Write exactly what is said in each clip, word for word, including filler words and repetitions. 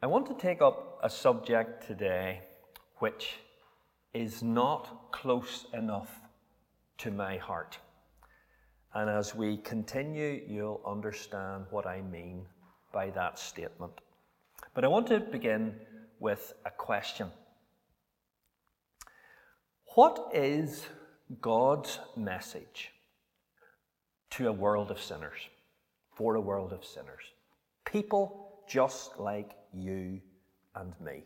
I want to take up a subject today which is not close enough to my heart. And as we continue, you'll understand what I mean by that statement. But I want to begin with a question. What is God's message to a world of sinners, for a world of sinners? People just like you and me.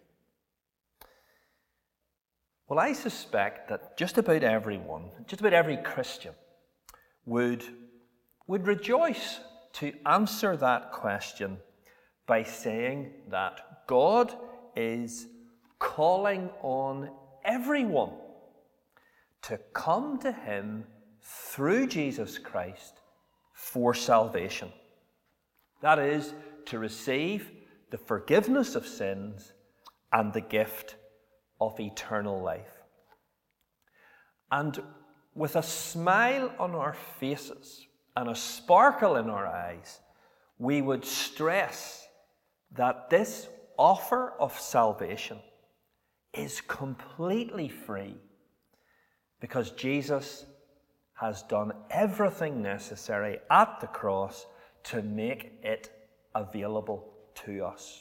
Well, I suspect that just about everyone, just about every Christian, would, would rejoice to answer that question by saying that God is calling on everyone to come to Him through Jesus Christ for salvation. That is, to receive the forgiveness of sins and the gift of eternal life. And with a smile on our faces and a sparkle in our eyes, we would stress that this offer of salvation is completely free because Jesus has done everything necessary at the cross to make it available to us.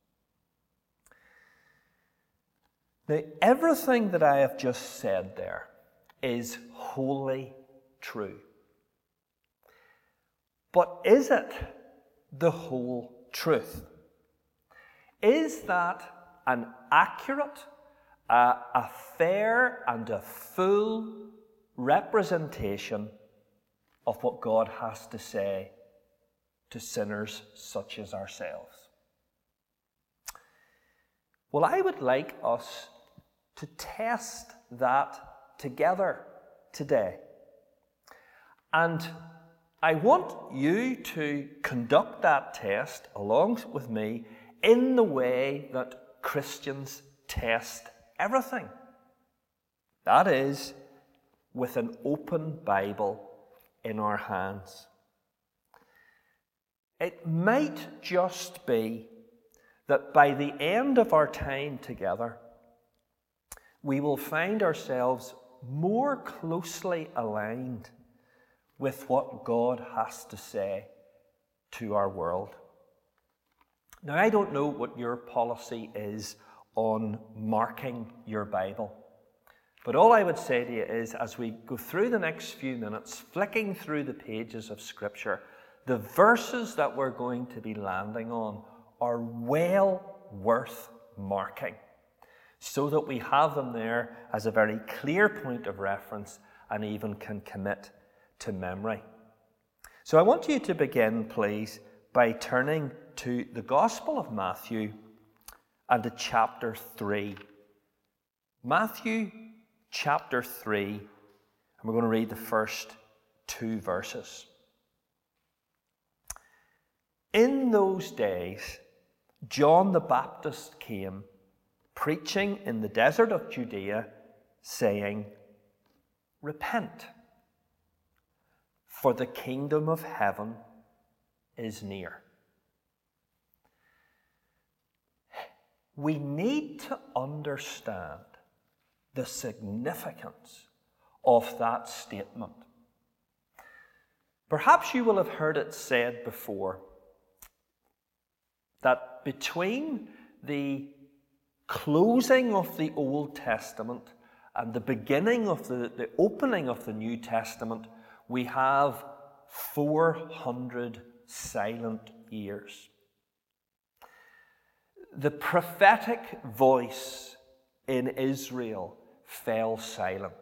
Now, everything that I have just said there is wholly true. But is it the whole truth? Is that an accurate, uh, a fair and a full representation of what God has to say to sinners such as ourselves? Well, I would like us to test that together today. And I want you to conduct that test along with me in the way that Christians test everything. That is, with an open Bible in our hands. It might just be that by the end of our time together, we will find ourselves more closely aligned with what God has to say to our world. Now, I don't know what your policy is on marking your Bible, but all I would say to you is, as we go through the next few minutes, flicking through the pages of Scripture, the verses that we're going to be landing on are well worth marking, so that we have them there as a very clear point of reference and even can commit to memory. So I want you to begin, please, by turning to the Gospel of Matthew and to chapter three. Matthew chapter three, and we're going to read the first two verses. In those days, John the Baptist came, preaching in the desert of Judea, saying, "Repent, for the kingdom of heaven is near." We need to understand the significance of that statement. Perhaps you will have heard it said before that between the closing of the Old Testament and the beginning of the, the opening of the New Testament, we have four hundred silent years. The prophetic voice in Israel fell silent.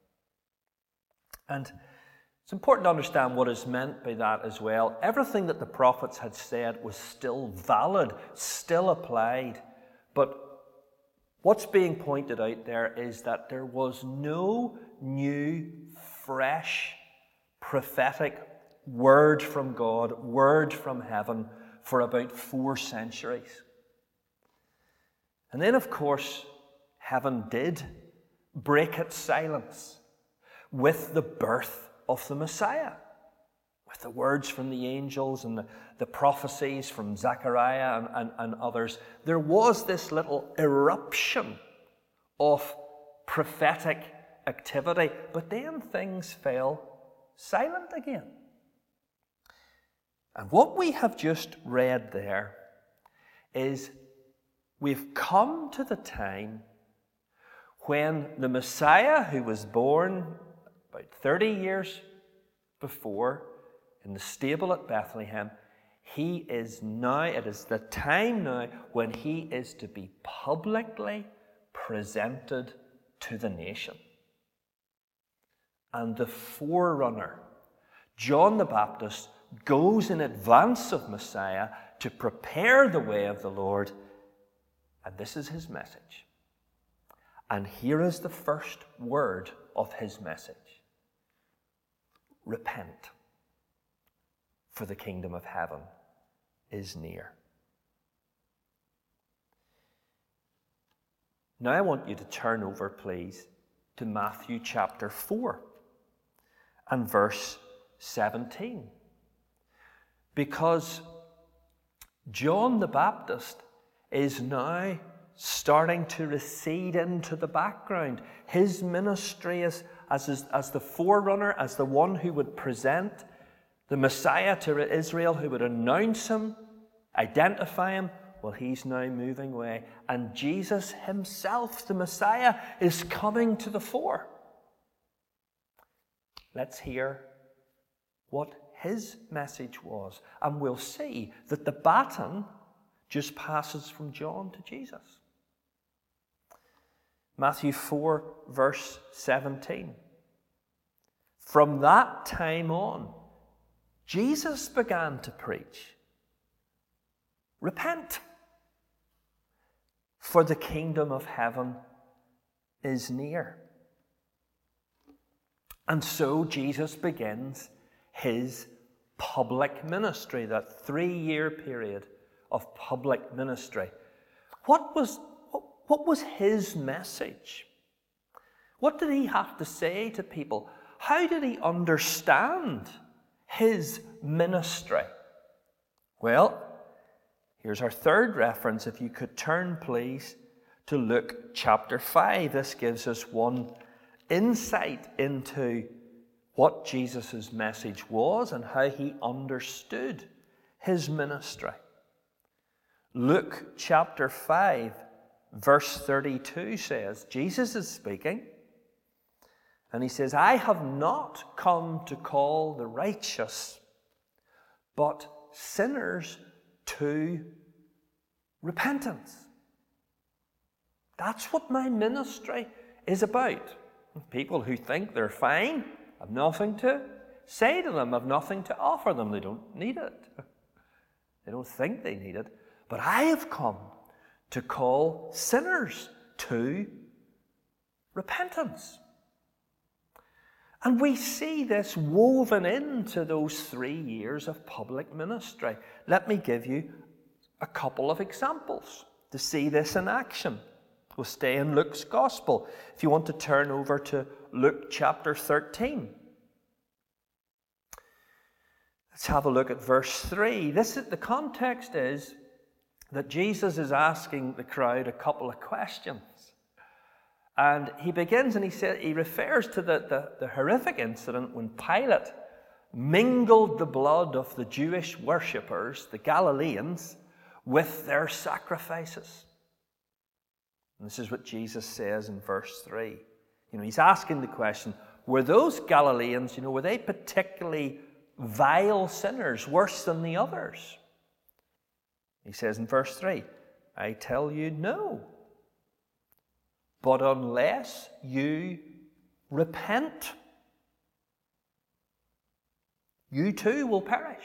And it's important to understand what is meant by that as well. Everything that the prophets had said was still valid, still applied. But what's being pointed out there is that there was no new, fresh, prophetic word from God, word from heaven for about four centuries. And then, of course, heaven did break its silence with the birth of the Messiah, with the words from the angels and the, the prophecies from Zechariah and, and, and others, there was this little eruption of prophetic activity, but then things fell silent again. And what we have just read there is we've come to the time when the Messiah, who was born about thirty years before in the stable at Bethlehem, he is now, it is the time now when he is to be publicly presented to the nation. And the forerunner, John the Baptist, goes in advance of Messiah to prepare the way of the Lord. And this is his message. And here is the first word of his message. Repent, for the kingdom of heaven is near. Now I want you to turn over, please, to Matthew chapter four and verse seventeen. Because John the Baptist is now starting to recede into the background. His ministry is, as, as, as the forerunner, as the one who would present the Messiah to Israel, who would announce him, identify him, well, he's now moving away. And Jesus himself, the Messiah, is coming to the fore. Let's hear what his message was. And we'll see that the baton just passes from John to Jesus. Matthew four, verse seventeen. From that time on, Jesus began to preach, repent, for the kingdom of heaven is near. And so Jesus begins his public ministry, that three-year period of public ministry. What was, what, what was his message? What did he have to say to people? How did he understand his ministry? Well, here's our third reference. If you could turn, please, to Luke chapter five. This gives us one insight into what Jesus' message was and how he understood his ministry. Luke chapter five, verse thirty-two says, Jesus is speaking, and he says, I have not come to call the righteous, but sinners to repentance. That's what my ministry is about. People who think they're fine, have nothing to say to them, have nothing to offer them. They don't need it. They don't think they need it. But I have come to call sinners to repentance. And we see this woven into those three years of public ministry. Let me give you a couple of examples to see this in action. We'll stay in Luke's Gospel. If you want to turn over to Luke chapter thirteen. Let's have a look at verse three. This is, the context is that Jesus is asking the crowd a couple of questions. And he begins and he said, he refers to the, the, the horrific incident when Pilate mingled the blood of the Jewish worshippers, the Galileans, with their sacrifices. And this is what Jesus says in verse three. You know, he's asking the question, were those Galileans, you know, were they particularly vile sinners, worse than the others? He says in verse three, I tell you, no. But unless you repent, you too will perish.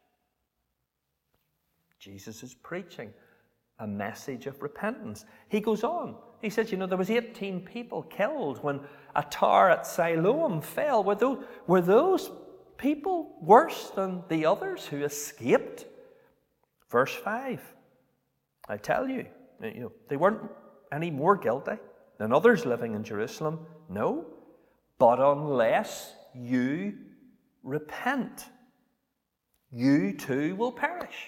Jesus is preaching a message of repentance. He goes on. He says, you know, there was eighteen people killed when a tower at Siloam fell. Were those, were those people worse than the others who escaped? Verse five. I tell you, you know, they weren't any more guilty than others living in Jerusalem. No. But unless you repent, you too will perish.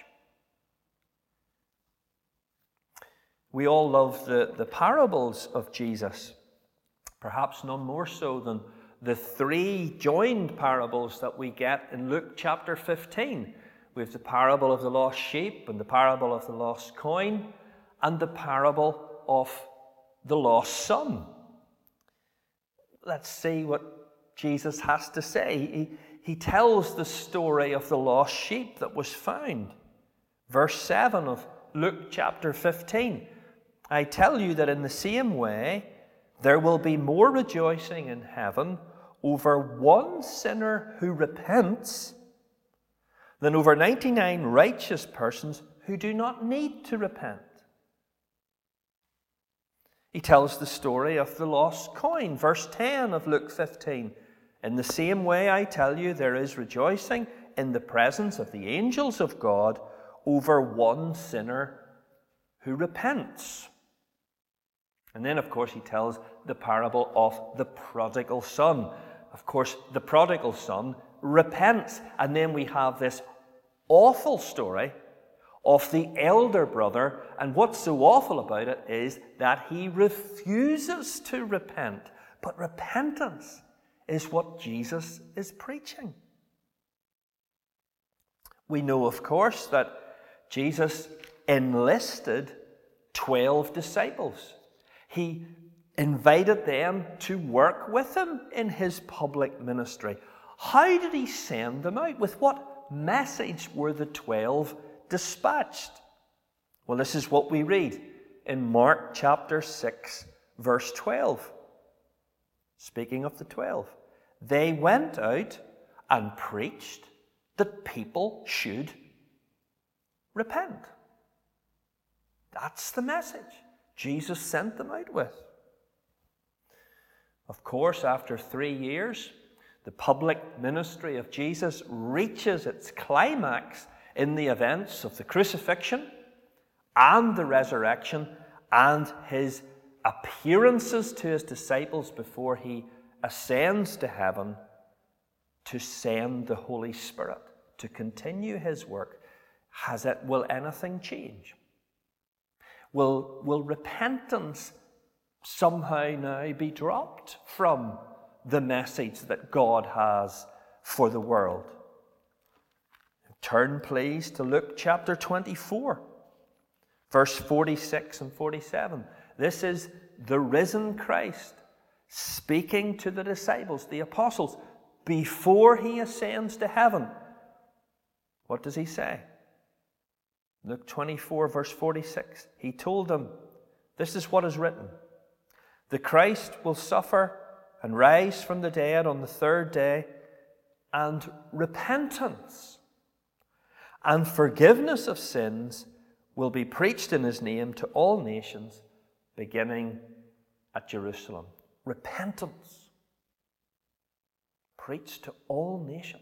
We all love the, the parables of Jesus, perhaps none more so than the three joined parables that we get in Luke chapter fifteen. We have the parable of the lost sheep, and the parable of the lost coin, and the parable of the lost son. Let's see what Jesus has to say. He, he tells the story of the lost sheep that was found. Verse seven of Luke chapter fifteen. I tell you that in the same way, there will be more rejoicing in heaven over one sinner who repents than over ninety-nine righteous persons who do not need to repent. He tells the story of the lost coin, verse ten of Luke fifteen. In the same way, I tell you, there is rejoicing in the presence of the angels of God over one sinner who repents. And then, of course, he tells the parable of the prodigal son. Of course, the prodigal son repents. And then we have this awful story of the elder brother. And what's so awful about it is that he refuses to repent. But repentance is what Jesus is preaching. We know, of course, that Jesus enlisted twelve disciples. He invited them to work with him in his public ministry. How did he send them out? With what message were the twelve dispatched? Well, this is what we read in Mark chapter six, verse twelve. Speaking of the twelve, they went out and preached that people should repent. That's the message Jesus sent them out with. Of course, after three years, the public ministry of Jesus reaches its climax in the events of the crucifixion and the resurrection and his appearances to his disciples before he ascends to heaven to send the Holy Spirit to continue his work. Has it, will anything change? Will, will repentance somehow now be dropped from the message that God has for the world? Turn, please, to Luke chapter twenty-four, verse forty-six and forty-seven. This is the risen Christ speaking to the disciples, the apostles, before he ascends to heaven. What does he say? Luke twenty-four, verse forty-six. He told them, this is what is written. The Christ will suffer and rise from the dead on the third day, and repentance and forgiveness of sins will be preached in his name to all nations, beginning at Jerusalem. Repentance preached to all nations.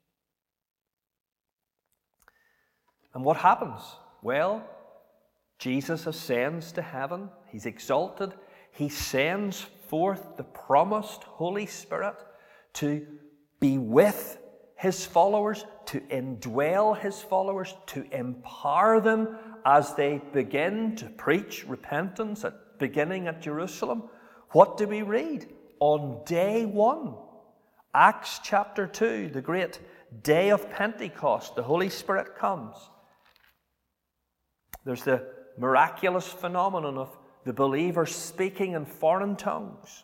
And what happens? Well, Jesus ascends to heaven. He's exalted. He sends forth the promised Holy Spirit to be with his followers, to indwell his followers, to empower them as they begin to preach repentance, at, beginning at Jerusalem. What do we read? On day one, Acts chapter two, the great day of Pentecost, the Holy Spirit comes. There's the miraculous phenomenon of the believers speaking in foreign tongues.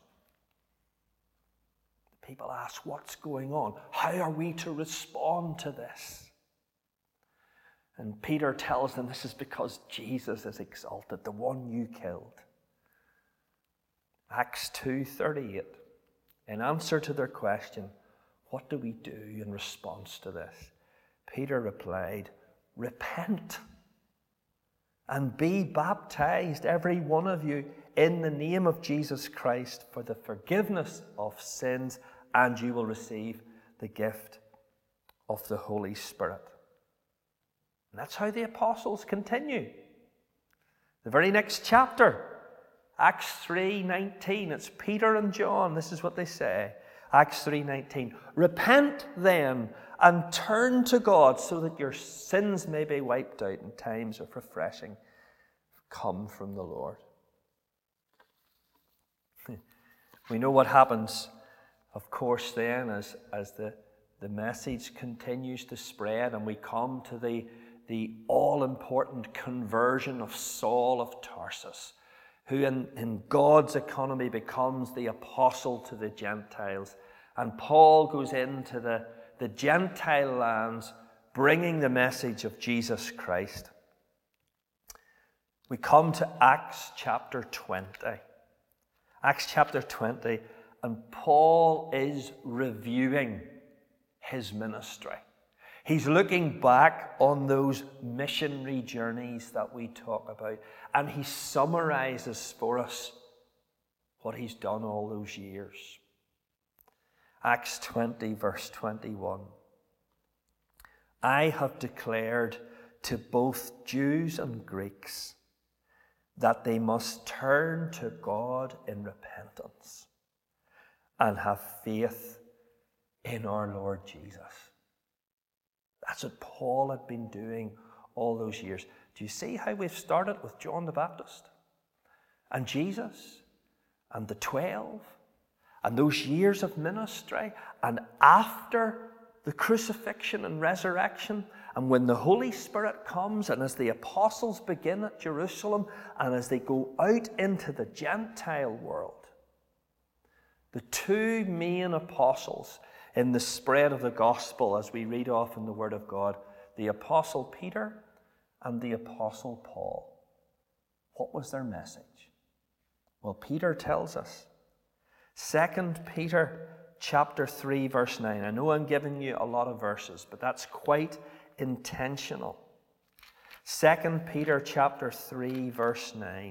People ask, what's going on? How are we to respond to this? And Peter tells them this is because Jesus is exalted, the one you killed. Acts two thirty-eight. In answer to their question, what do we do in response to this? Peter replied, repent and be baptized, every one of you, in the name of Jesus Christ for the forgiveness of sins, and you will receive the gift of the Holy Spirit. And that's how the apostles continue. The very next chapter, Acts three nineteen, it's Peter and John. This is what they say. Acts three nineteen. Repent then and turn to God so that your sins may be wiped out and times of refreshing come from the Lord. We know what happens, of course, then as, as the, the message continues to spread and we come to the, the all-important conversion of Saul of Tarsus, who in, in God's economy becomes the apostle to the Gentiles. And Paul goes into the, the Gentile lands bringing the message of Jesus Christ. We come to Acts chapter twenty. Acts chapter twenty, and Paul is reviewing his ministry. He's looking back on those missionary journeys that we talk about, and he summarizes for us what he's done all those years. Acts twenty, verse twenty-one. I have declared to both Jews and Greeks that they must turn to God in repentance and have faith in our Lord Jesus. That's what Paul had been doing all those years. Do you see how we've started with John the Baptist and Jesus and the twelve and those years of ministry, and after the crucifixion and resurrection, and when the Holy Spirit comes, and as the apostles begin at Jerusalem, and as they go out into the Gentile world, the two main apostles in the spread of the gospel, as we read off in the Word of God, the Apostle Peter and the Apostle Paul. What was their message? Well, Peter tells us. Second Peter chapter three, verse nine. I know I'm giving you a lot of verses, but that's quite intentional. Second Peter chapter three, verse nine.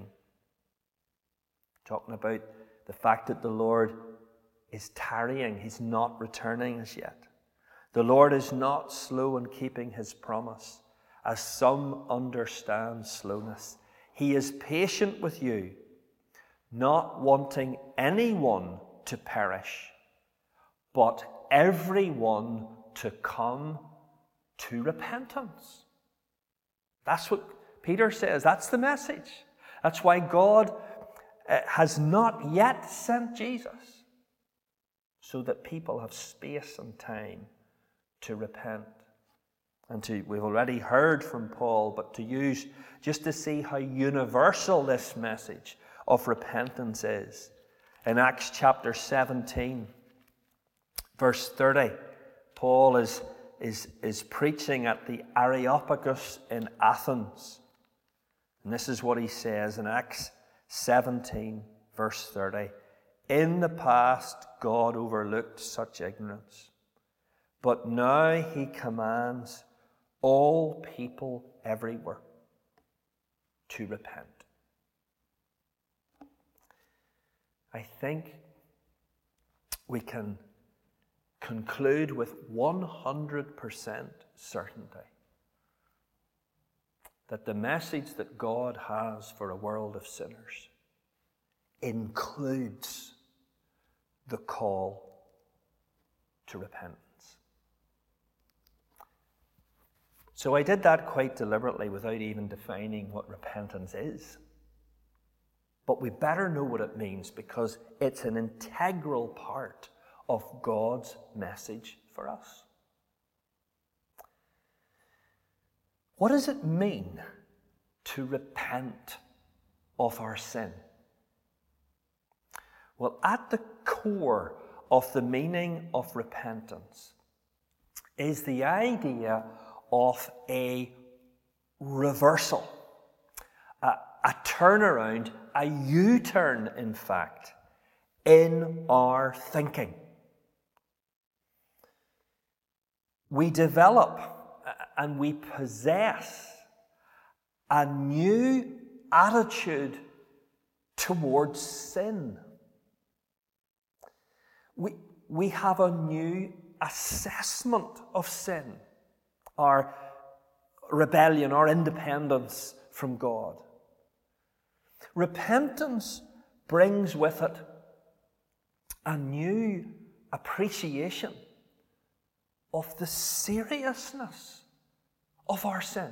Talking about the fact that the Lord is tarrying. He's not returning as yet. The Lord is not slow in keeping his promise, as some understand slowness. He is patient with you, not wanting anyone to perish, but everyone to come to repentance. That's what Peter says. That's the message. That's why God uh, has not yet sent Jesus, so that people have space and time to repent. And to, we've already heard from Paul, but to use, just to see how universal this message of repentance is. In Acts chapter seventeen, verse thirty, Paul is, is, is preaching at the Areopagus in Athens. And this is what he says in Acts seventeen, verse thirty. In the past, God overlooked such ignorance, but now he commands all people everywhere to repent. I think we can conclude with one hundred percent certainty that the message that God has for a world of sinners includes the call to repentance. So I did that quite deliberately without even defining what repentance is. But we better know what it means, because it's an integral part of God's message for us. What does it mean to repent of our sin? Well, at the core of the meaning of repentance is the idea of a reversal, a, a turnaround, a U-turn, in fact, in our thinking. We develop and we possess a new attitude towards sin. We, we have a new assessment of sin, our rebellion, our independence from God. Repentance brings with it a new appreciation of the seriousness of our sin.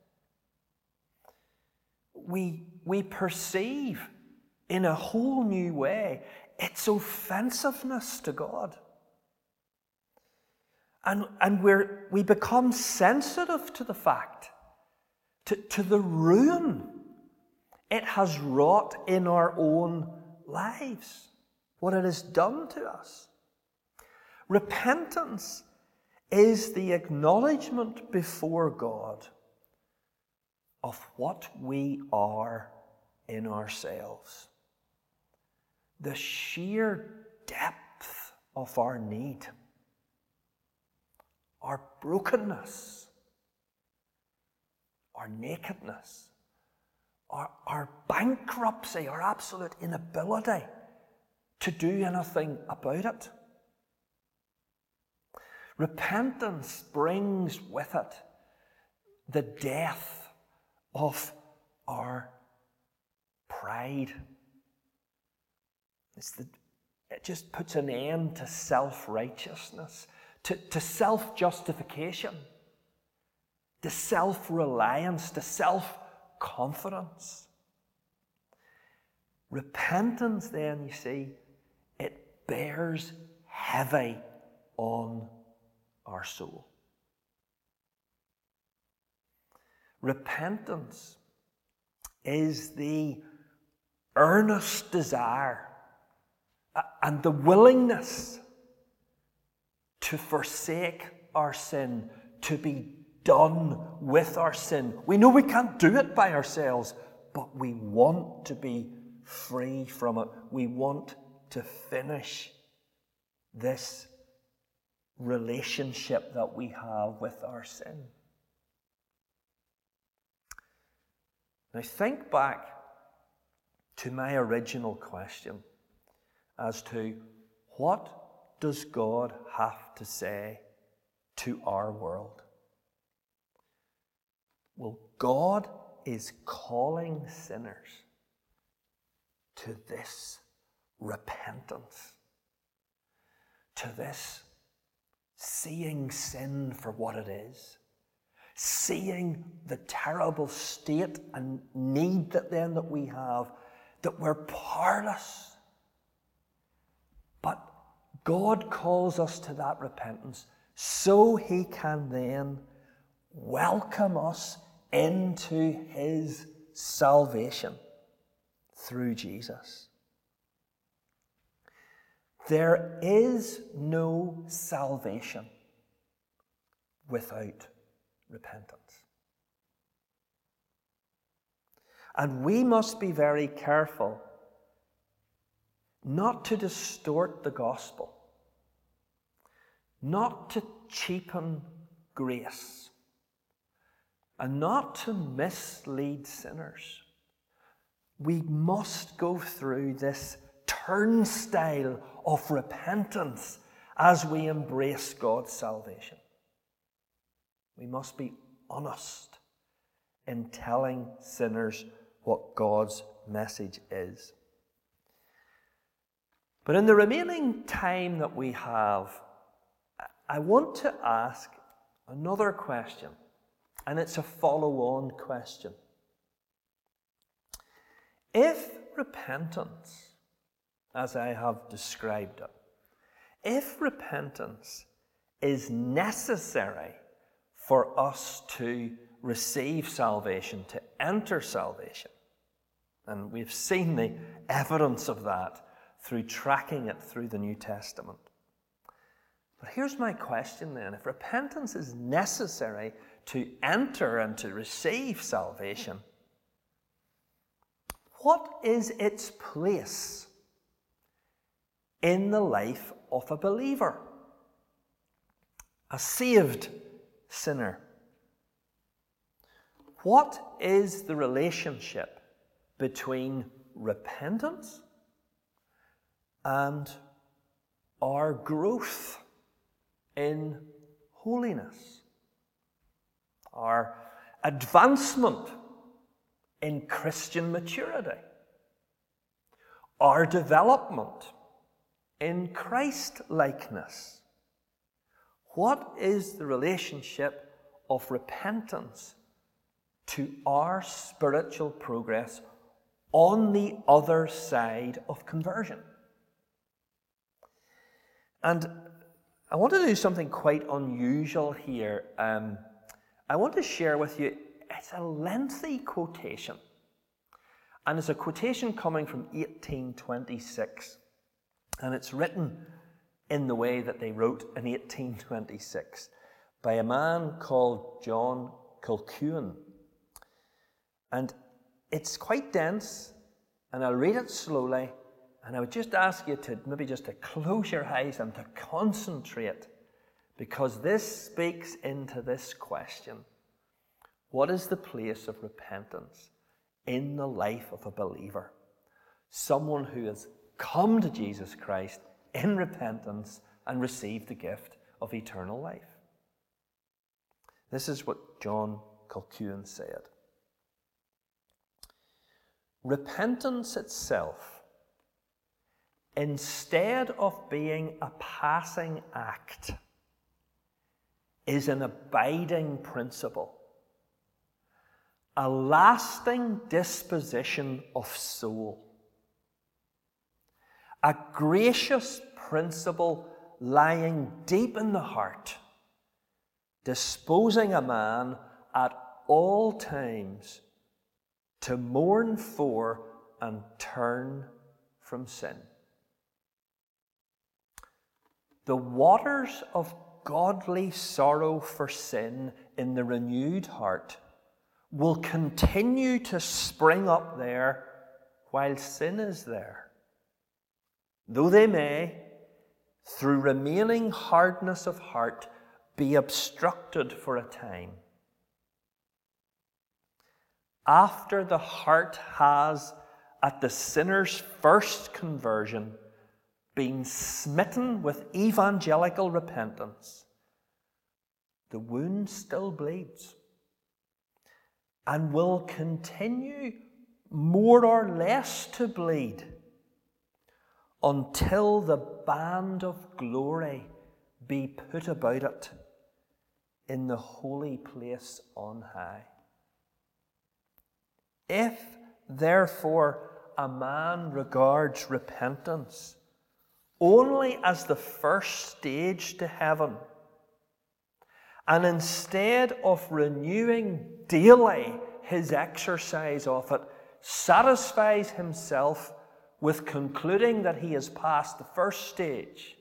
We, we perceive in a whole new way its offensiveness to God. And, and we're, we become sensitive to the fact, to, to the ruin it has wrought in our own lives, what it has done to us. Repentance is the acknowledgement before God of what we are in ourselves. The sheer depth of our need, our brokenness, our nakedness, our, our bankruptcy, our absolute inability to do anything about it. Repentance brings with it the death of our pride. It's the, it just puts an end to self-righteousness, to, to self-justification, to self-reliance, to self-confidence. Repentance, then, you see, it bears heavy on our soul. Repentance is the earnest desire and the willingness to forsake our sin, to be done with our sin. We know we can't do it by ourselves, but we want to be free from it. We want to finish this relationship that we have with our sin. Now think back to my original question as to what does God have to say to our world? Well, God is calling sinners to this repentance, to this seeing sin for what it is, seeing the terrible state and need that then that we have, that we're powerless. But God calls us to that repentance so He can then welcome us into His salvation through Jesus. There is no salvation without repentance. And we must be very careful not to distort the gospel, not to cheapen grace, and not to mislead sinners. We must go through this turnstile of repentance as we embrace God's salvation. We must be honest in telling sinners what God's message is. But in the remaining time that we have, I want to ask another question, and it's a follow-on question. If repentance, as I have described it, if repentance is necessary for us to receive salvation, to enter salvation, and we've seen the evidence of that through tracking it through the New Testament. But here's my question then. If repentance is necessary to enter and to receive salvation, what is its place in the life of a believer, a saved sinner? What is the relationship between repentance and our growth in holiness, our advancement in Christian maturity, our development in Christ-likeness. What is the relationship of repentance to our spiritual progress on the other side of conversion? And I want to do something quite unusual here. Um, I want to share with you, it's a lengthy quotation. And it's a quotation coming from eighteen twenty-six. And it's written in the way that they wrote in eighteen twenty-six by a man called John Colquhoun. And it's quite dense, and I'll read it slowly, and I would just ask you to maybe just to close your eyes and to concentrate, because this speaks into this question. What is the place of repentance in the life of a believer? Someone who has come to Jesus Christ in repentance and received the gift of eternal life. This is what John Colquhoun said. Repentance itself, instead of being a passing act, is an abiding principle, a lasting disposition of soul, a gracious principle lying deep in the heart, disposing a man at all times to mourn for and turn from sin. The waters of godly sorrow for sin in the renewed heart will continue to spring up there while sin is there, though they may, through remaining hardness of heart, be obstructed for a time. After the heart has, at the sinner's first conversion, been smitten with evangelical repentance, the wound still bleeds and will continue more or less to bleed until the band of glory be put about it in the holy place on high. If, therefore, a man regards repentance only as the first stage to heaven, and instead of renewing daily his exercise of it, satisfies himself with concluding that he has passed the first stage,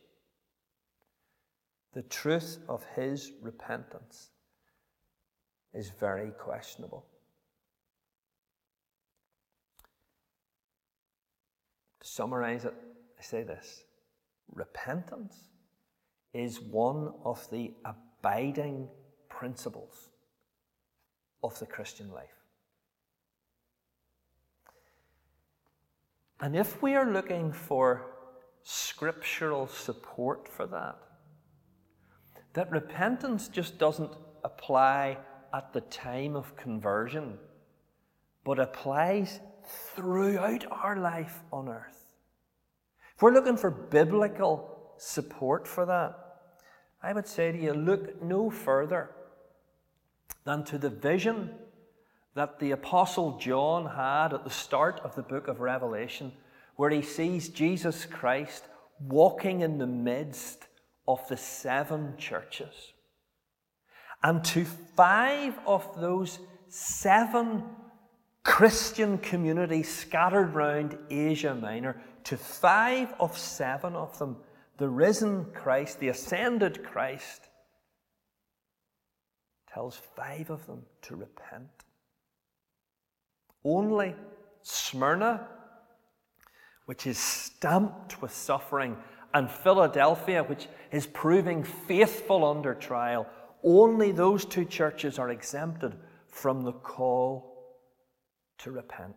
the truth of his repentance is very questionable. To summarize it, I say this: repentance is one of the abiding principles of the Christian life. And if we are looking for scriptural support for that, that repentance just doesn't apply at the time of conversion, but applies throughout our life on earth. If we're looking for biblical support for that, I would say to you, look no further than to the vision that the Apostle John had at the start of the book of Revelation, where he sees Jesus Christ walking in the midst of the seven churches. And to five of those seven Christian communities scattered round Asia Minor, to five of seven of them, the risen Christ, the ascended Christ, tells five of them to repent. Only Smyrna, which is stamped with suffering, and Philadelphia, which is proving faithful under trial, only those two churches are exempted from the call to repent.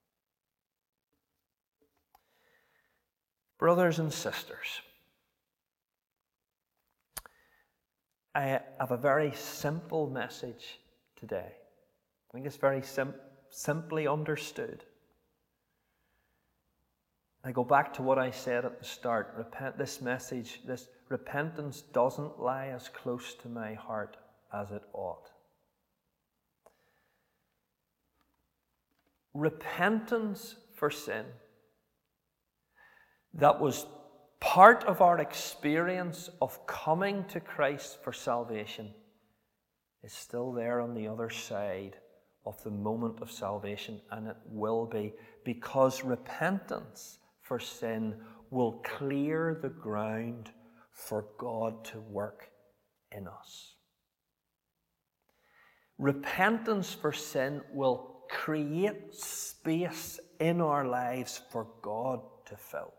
Brothers and sisters, I have a very simple message today. I think it's very sim- simply understood. I go back to what I said at the start. Repent, this message, this repentance doesn't lie as close to my heart as it ought. Repentance for sin, that was part of our experience of coming to Christ for salvation, is still there on the other side of the moment of salvation, and it will be, because repentance for sin will clear the ground for God to work in us. Repentance for sin will create space in our lives for God to fill.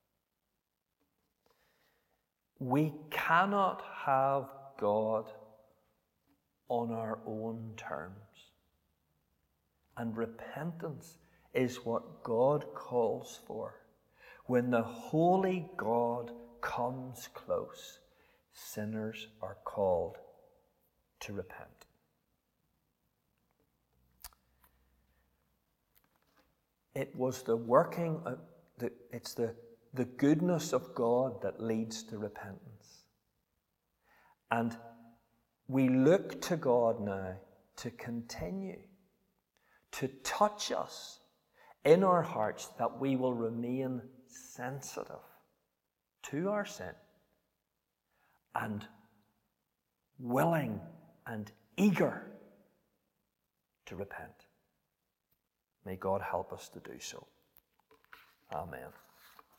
We cannot have God on our own terms. And repentance is what God calls for. When the holy God comes close, sinners are called to repent. It was the working, of the, it's the, the goodness of God that leads to repentance. And we look to God now to continue to touch us in our hearts, that we will remain sensitive to our sin and willing and eager to repent. May God help us to do so. Amen.